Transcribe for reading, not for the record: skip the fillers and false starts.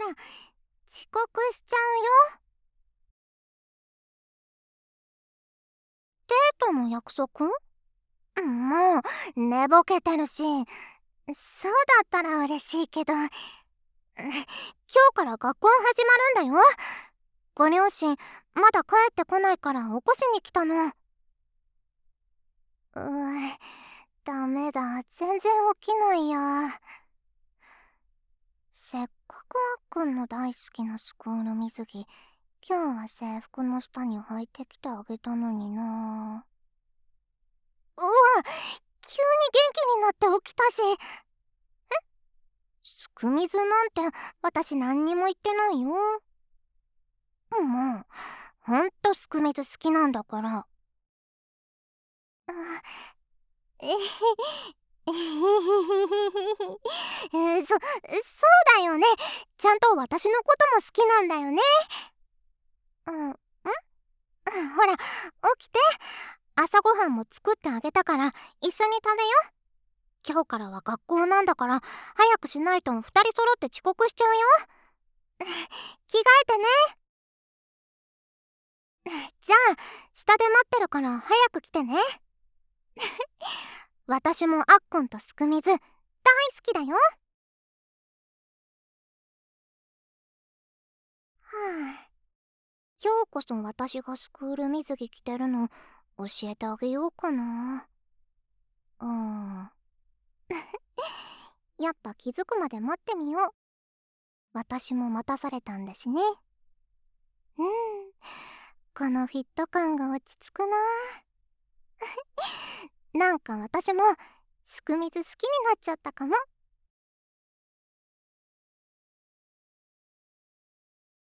遅刻しちゃうよ。デートの約束？もう寝ぼけてるし。そうだったら嬉しいけど、今日から学校始まるんだよ。ご両親まだ帰ってこないから起こしに来たの。ダメだ、全然起きないや。せっかくあっくんの大好きなスクール水着、今日は制服の下に履いてきてあげたのにな。急に元気になって起きたし。すく水なんて私何にも言ってないよ。もうほんとすく水好きなんだから。あえへえへへへそうだよね。ちゃんと私のことも好きなんだよね。ほら起きて。朝ごはんも作ってあげたから一緒に食べよ。今日からは学校なんだから早くしないと2人揃って遅刻しちゃうよ。着替えてね。じゃあ下で待ってるから早く来てね。私もあっくんとすく水大好きだよ。今日こそ私がスクール水着着てるの教えてあげようかな。やっぱ気づくまで待ってみよう。私も待たされたんだしね。このフィット感が落ち着くな。なんか私もすく水好きになっちゃったかも。